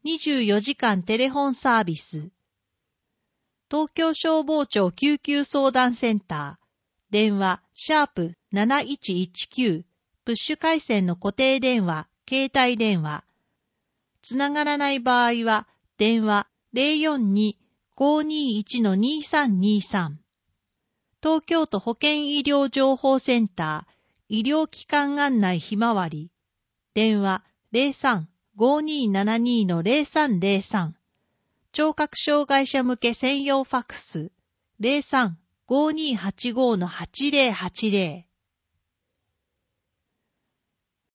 24時間テレフォンサービス。東京消防庁救急相談センター。電話、#7119。プッシュ回線の固定電話、携帯電話。つながらない場合は、電話 042-521-2323。東京都保健医療情報センター、医療機関案内ひまわり。電話 03-5272-0303。聴覚障害者向け専用ファクス 03-5285-8080。